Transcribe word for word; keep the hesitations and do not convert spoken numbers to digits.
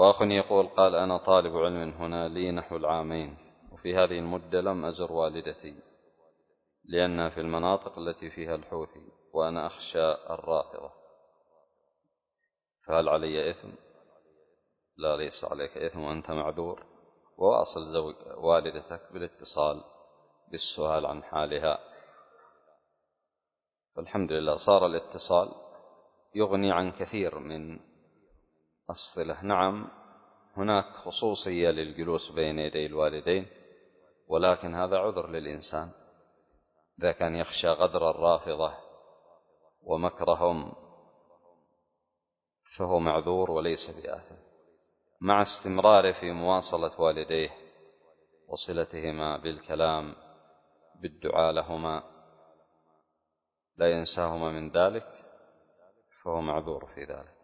وأخ يقول قال أنا طالب علم هنا لي نحو العامين، وفي هذه المدة لم أزر والدتي لأنها في المناطق التي فيها الحوثي وأنا أخشى الرافضة، فهل علي إثم؟ لا، ليس عليك إثم وأنت معذور، وواصل زوج والدتك بالاتصال بالسؤال عن حالها، فالحمد لله صار الاتصال يغني عن كثير من الصلة. نعم هناك خصوصية للجلوس بين يدي الوالدين، ولكن هذا عذر للإنسان إذا كان يخشى غدر الرافضة ومكرهم فهو معذور وليس بآثم، مع استمراره في مواصلة والديه وصلتهما بالكلام بالدعاء لهما لا ينساهما من ذلك، فهو معذور في ذلك.